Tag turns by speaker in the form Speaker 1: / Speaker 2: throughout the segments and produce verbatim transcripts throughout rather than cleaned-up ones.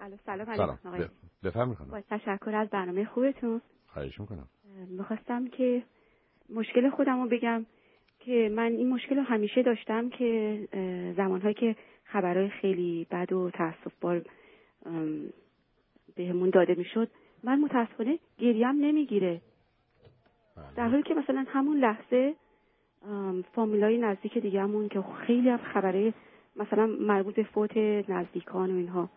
Speaker 1: سلام
Speaker 2: سلام
Speaker 1: علیکم.
Speaker 2: بفرمایید خانم.
Speaker 1: با تشکر از برنامه خوبتون.
Speaker 2: خواهش میکنم.
Speaker 1: میخواستم که مشکل خودم رو بگم که من این مشکل رو همیشه داشتم که زمانهایی که خبرهای خیلی بد و تأسف‌بار بهمون داده میشد، من متاسفانه گریم نمیگیره، در حالی که مثلا همون لحظه فامیلای نزدیک دیگه‌مون که خیلی از خبرهای مثلا مربوط به فوت نزدیکان و اینها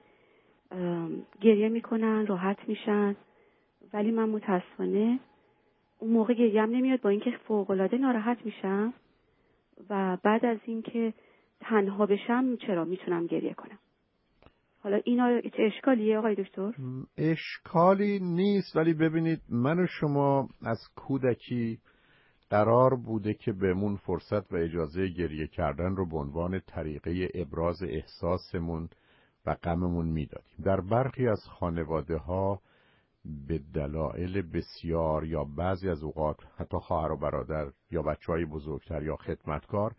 Speaker 1: گریه میکنن، راحت میشن، ولی من متاسفانه اون موقع گریم نمیاد، با اینکه فوق‌العاده ناراحت میشم و بعد از اینکه تنها بشم چرا میتونم گریه کنم. حالا اینا چه اشکالیه آقای دکتر؟
Speaker 2: اشکالی نیست، ولی ببینید من و شما از کودکی قرار بوده که بهمون فرصت و اجازه گریه کردن رو به عنوان طریقه ابراز احساسمون و غممون میدادیم. در برخی از خانواده ها به دلایل بسیار یا بعضی از اوقات حتی خواهر و برادر یا بچهای بزرگتر یا خدمتکار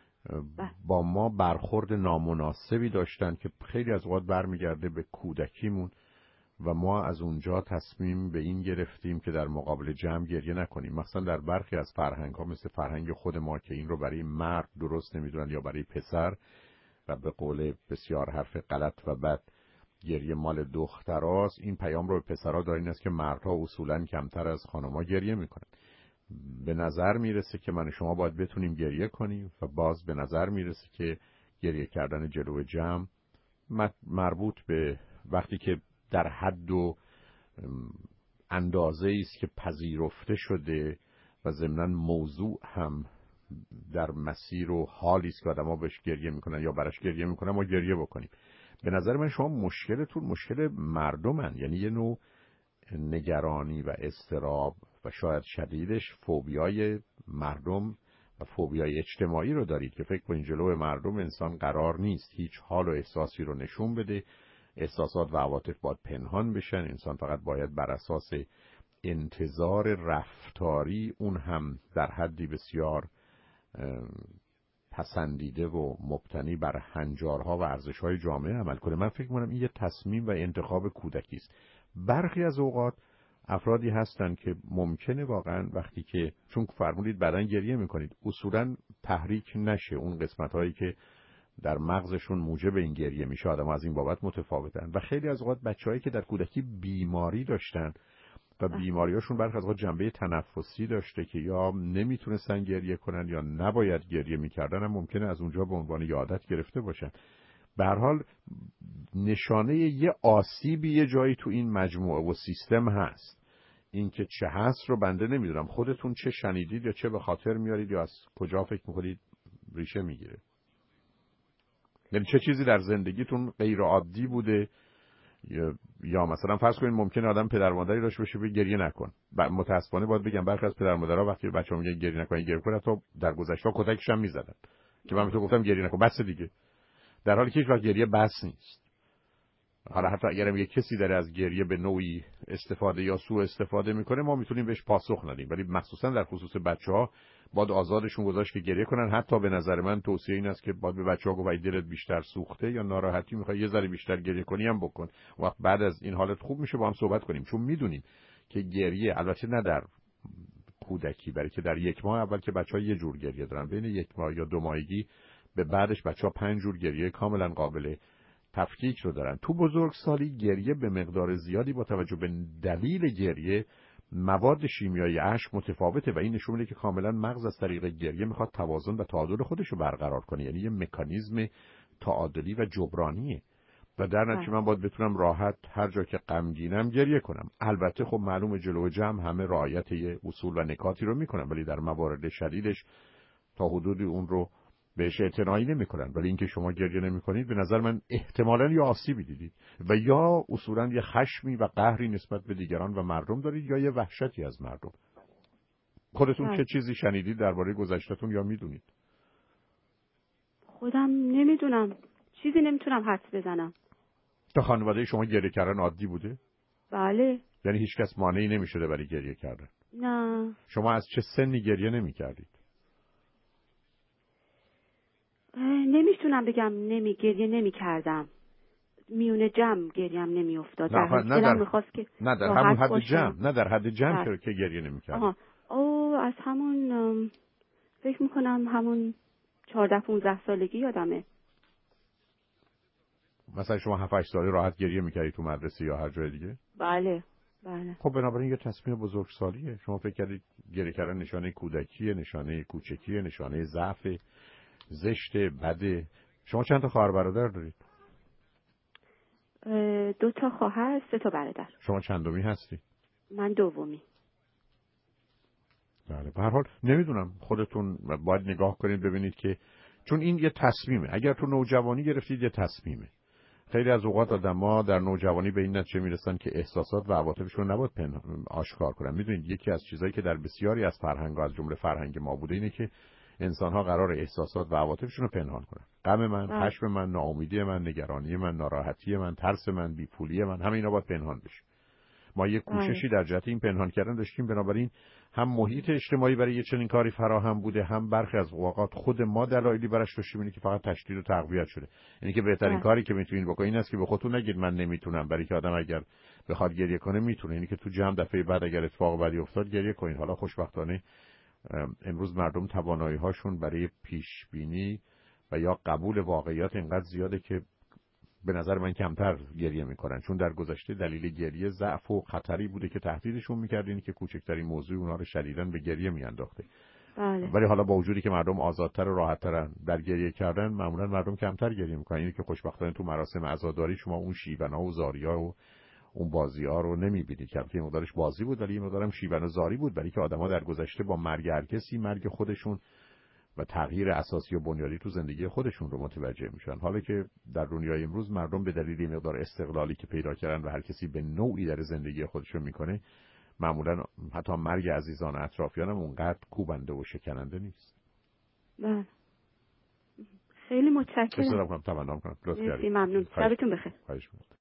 Speaker 2: با ما برخورد نامناسبی داشتن که خیلی از اوقات برمیگرده به کودکیمون و ما از اونجا تصمیم به این گرفتیم که در مقابل جمع گریه نکنیم. مثلا در برخی از فرهنگ ها مثل فرهنگ خود ما که این رو برای مرد درست نمیدونن یا برای پسر و به قول بسیار حرف غلط و بد گریه مال دختراست، این پیام رو به پسرها دارین است که مردها اصولاً کمتر از خانم‌ها گریه میکنن. به نظر میرسه که من و شما باید بتونیم گریه کنیم و باز به نظر میرسه که گریه کردن جلو جمع مربوط به وقتی که در حد و اندازه است که پذیرفته شده و ضمناً موضوع هم در مسیر و حالی است که آدم‌ها بهش گریه میکنن یا براش گریه میکنن ما گریه بکنیم. به نظر من شما مشکلتون مشکل مردمن، یعنی یه نوع نگرانی و اضطراب و شاید شدیدش فوبیای مردم و فوبیای اجتماعی رو دارید که فکر کنید جلوی مردم انسان قرار نیست هیچ حال و احساسی رو نشون بده، احساسات و عواطف باید پنهان بشن، انسان فقط باید بر اساس انتظار رفتاری اون هم در حدی بسیار پسندیده و مبتنی بر هنجارها و ارزش‌های جامعه عمل کنه. من فکر می‌کنم این یه تصمیم و انتخاب کودکی است. برخی از اوقات افرادی هستن که ممکنه واقعا وقتی که چون فرمودید بعدن گریه میکنید اصولا تحریک نشه اون قسمت‌هایی که در مغزشون موجب این گریه میشه، آدم از این بابت متفاوتن و خیلی از اوقات بچه‌هایی که در کودکی بیماری داشتن و بیماریاشون برخی از اوقات جنبه تنفسی داشته که یا نمیتونستن گریه کنن یا نباید گریه میکردن هم ممکنه از اونجا به عنوان عادت گرفته باشن. به هر حال نشانه یه آسیبی یه جایی تو این مجموعه و سیستم هست. این که چه هست رو بنده نمیدونم، خودتون چه شنیدید یا چه به خاطر میارید یا از کجا فکر میکنید ریشه میگیره؟ یعنی چه چیزی در زندگیتون غیر عادی بوده یا, یا مثلا فرض کنید ممکنه آدم پدر مادری داشته باشه بگه گریه نکن. متاسفانه باید بگم برخی از پدر مادرها وقتی بچه‌ها میگن گریه نکن گریه کنه تا در گذشته کتکش هم میزدن که من به تو گفتم گریه نکن بس دیگه، در حالی که هیچ وقت گریه بس نیست. حالا حتی اگرم یک کسی داره از گریه به نوعی استفاده یا سوء استفاده میکنه ما میتونیم بهش پاسخ ندیم، ولی مخصوصا در خصوص بچه‌ها باید آزادشون گذاشت که گریه کنن. حتی به نظر من توصیه این است که باید به بچه‌ها گفت اگه دلت بیشتر سوخته یا ناراحتی میخوای یه ذره بیشتر گریه کنی هم بکن، وقت بعد از این حالت خوب میشه با هم صحبت کنیم، چون میدونیم که گریه البته نه در کودکی برای که در یک ماه اول که بچه‌ها یه جور گریه دارن، بین یک ماه یا دو ماهگی به بعدش بچه‌ها پنج جور گریه کاملا قابل تفکیک رو دارن. تو بزرگسالی گریه به مقدار زیادی با توجه به دلیل گریه مواد شیمیایی اشک متفاوته و این نشون میده که کاملا مغز از طریق گریه میخواد توازن و تعادل خودش رو برقرار کنه، یعنی یه مکانیزم تعادلی و جبرانیه و در نتیجه من باید بتونم راحت هر جا که غمگینم گریه کنم. البته خب معلومه جلو جمع همه رعایت یه اصول و نکاتی رو میکنم، ولی در موارد شدیدش تا حدودی اون رو بهش اعتنایی نمی‌کنن. ولی اینکه شما گریه نمی‌کنید به نظر من احتمالاً یا آسیبی دیدید و یا اصولاً یه خشمی و قهری نسبت به دیگران و مردم دارید یا یه وحشتی از مردم. خودتون ها. چه چیزی شنیدید درباره گذشته‌تون یا میدونید؟
Speaker 1: خودم نمیدونم، چیزی نمیتونم حدس بزنم.
Speaker 2: تا خانواده شما گریه کردن عادی بوده؟
Speaker 1: بله.
Speaker 2: یعنی هیچ کس مانعی نمی‌شده برای گریه کردن؟
Speaker 1: نه.
Speaker 2: شما از چه سنی گریه نمی‌کردید؟
Speaker 1: نمیتونم بگم نمی گریه نمی کردم. میونه جمع گریم نمیافتاد.
Speaker 2: نه
Speaker 1: در
Speaker 2: نه در
Speaker 1: میخواست که
Speaker 2: نه در همون حد جمع نه در حد جمع که, که گریه نمی‌کرد.
Speaker 1: آها او از همون فکر میکنم همون چهارده پانزده سالگی یادمه.
Speaker 2: مثلا شما هفت هشت ساله راحت گریه می‌کردی تو مدرسه یا هر جای دیگه؟
Speaker 1: بله بله.
Speaker 2: خب بنابراین یه تصمیم بزرگسالیه. شما فکر کردید گریه کردن نشانه کودکیه، نشانه کوچکیه، نشانه ضعف، زشت، بده. شما چند تا خواهر برادر دارید؟
Speaker 1: دو تا خواهر، سه تا برادر.
Speaker 2: شما چندمی هستی؟
Speaker 1: من دومی.
Speaker 2: بله. به هر حال نمیدونم، خودتون باید نگاه کنید ببینید که چون این یه تصمیمه. اگر تو نوجوانی گرفتید یه تصمیمه. خیلی از اوقات آدم‌ها در نوجوانی به این نتیجه میرسن که احساسات و عواطفشون نباید پنهان آشکار کنن. میدونید یکی از چیزایی که در بسیاری از فرهنگ‌ها از جمله فرهنگ ما بوده اینه که انسان‌ها قرار احساسات و عواطفشون رو پنهان کنن. غم من، خشم من، ناامیدی من، نگرانی من، ناراحتی من، ترس من، بی‌پولی من، همه اینا باید پنهان بشه. ما یک کوششی در جهت این پنهان کردن داشتیم، بنابراین هم محیط اجتماعی برای یه چنین کاری فراهم بوده، هم برخی از اوقات خود ما دلایلی براش داشتیم اینه که فقط تشدید و تقویت شده. یعنی که بهترین آه. کاری که میتونین بکنین این است که به خودتون نگید من نمیتونم، برای که آدم اگر بخواد گریه کنه میتونه. یعنی که تو جمع دفعه بعد اگر اتفاق بدی افتاد گریه کنین. حالا خوشبختانه امروز مردم توانایی هاشون برای پیش بینی و یا قبول واقعیات اینقدر زیاده که به نظر من کمتر گریه میکنن، چون در گذشته دلیل گریه ضعف و خطری بوده که تهدیدشون میکرد، اینی که کوچکترین موضوع اونها رو شدیداً به گریه میانداخته. بله. ولی حالا با وجودی که مردم آزادتر و راحت‌ترن در گریه کردن، معمولاً مردم کمتر گریه میکنن. اینی که خوشبختانه تو مراسم عزاداری شما اون شیونا و زاریا و اون بازی‌ها رو نمی‌بینید. که البته مقدارش بازی بود ولی مقدارم شیون و زاری بود، برای که آدم‌ها در گذشته با مرگ هر کسی مرگ خودشون و تغییر اساسی و بنیادی تو زندگی خودشون رو متوجه میشن. حالا که در دنیای امروز مردم به دلیل این مقدار استقلالی که پیدا کردن و هر کسی به نوعی در زندگی خودش میکنه، معمولا حتی مرگ عزیزان اطرافیانم اونقدر کوبنده و شکننده نیست.
Speaker 1: بله. خیلی متشکرم.
Speaker 2: بسیار ممنون. تمام کنم. لطف کردید.
Speaker 1: ممنون. شبتون بخیر.
Speaker 2: خواهش می‌کنم.